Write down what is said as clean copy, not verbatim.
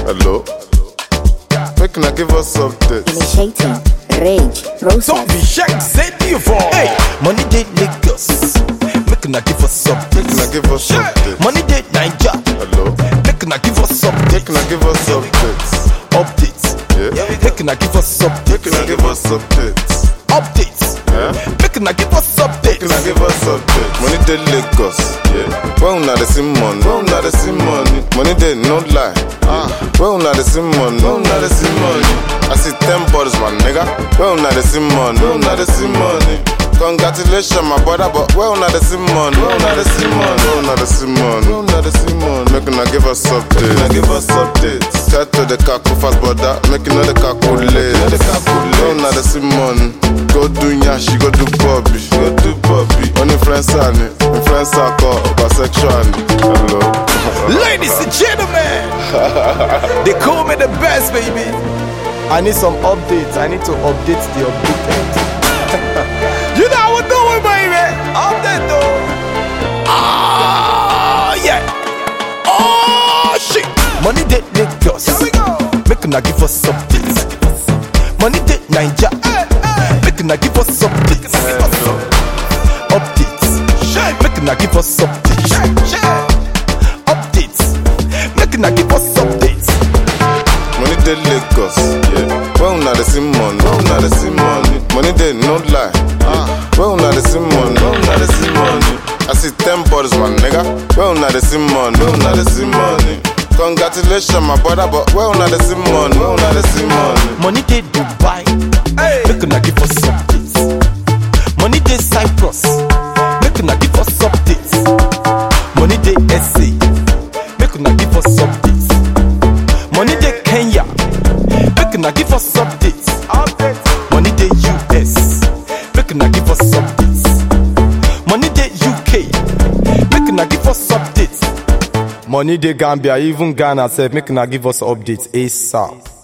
Hello. Make una give us updates. Initiating rage process. Don't be shaky, say the for. Hey, money dey Lagos. Make una give us Make una updates. give us updates. Money dey Naija. Hello. Make una give us Make una updates. give us updates. Updates. Yeah. Make una give us Make una updates. give us updates. Updates. Yeah. Make una give us Make una updates. give us updates. Money dey Lagos. Yeah. When una dey see money. When una dey see money. Money dey no lie. When una dey see money. When una dey see money. I see 10 bodies, my nigga. When una dey see money. When una dey see money. Congratulations, my brother, but where una dey see money? Where una dey see money? Where una dey see money? Where una dey see money? Make una give us updates. Make una give us updates. Tell to the kaku fast, brother. Make you know the calculate. Where una dey see money? Go do nyashi, go do Bobby. Go do Bobby. On influencer, call bisexual. Hello. Ladies and gentlemen, they call me the best, baby. I need some updates. I need to update the updated. You know how we do it, baby. Update though. Ah, yeah. Oh, shit. Money dey Lagos. Here we go. Make una give us updates. Money dey Naija. Make una give us updates. Updates. Make una give us updates. Updates. Make una give us updates. Money dey Lagos, yeah. When una dey see money, when una dey see money. Money dey no lie. When una dey see money, when una dey see money. I see 10 bodies, my nigga. When una dey see money, when una dey see money. Congratulations, my brother, but where una dey see money, where una dey see money. Money dey Dubai. Make una give us updates. Money dey Cyprus. Make una give us updates. Money dey SA. Make una give us updates. Money dey Kenya. Make una give us updates. Money dey US. Make una give us updates. Money dey UK. Make una give us updates. Money dey Gambia, even Ghana sef. Make una give us updates ASAP.